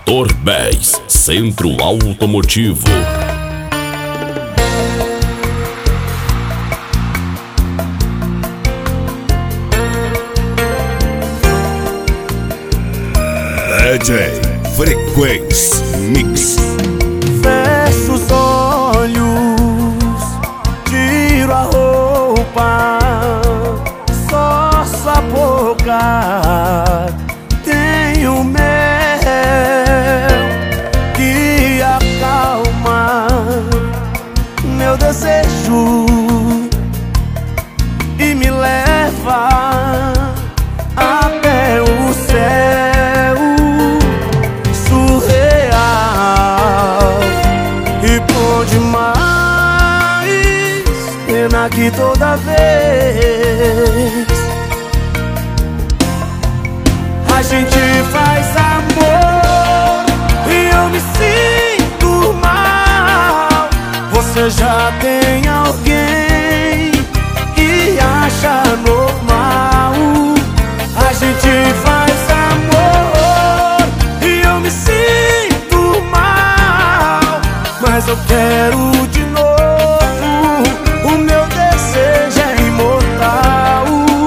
Motor 10, Centro Automotivo. DJ Frequência Mix. Fecho os olhos, tiro a roupa, só sua boca tenho mel que acalma meu desejo e me leva até o céu surreal. E bom demais, pena que toda vez a gente faz amor e eu me sinto mal. Você já tem alguém que acha normal. A gente faz amor e eu me sinto mal, mas eu quero de novo. O meu desejo é imortal.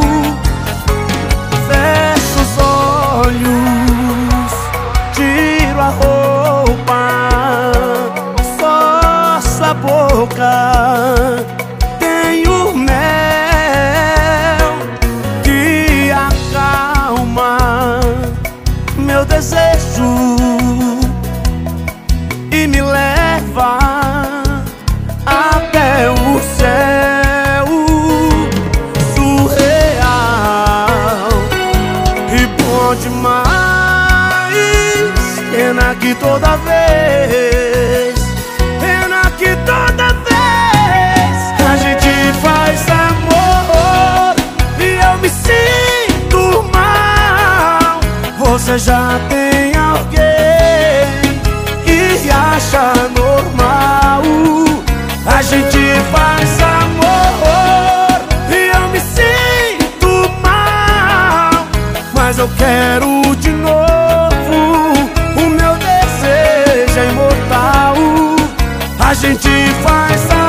Fecho os olhos, tiro a roupa, só sua boca tenho mel que acalma meu desejo e me leva até o céu surreal. E bom demais, pena que toda vez, pena que toda vez a gente faz amor e eu me sinto mal. Você já tem alguém que acha normal. A gente faz amor e eu me sinto mal, mas eu quero de novo. O meu desejo é imortal. A gente faz amor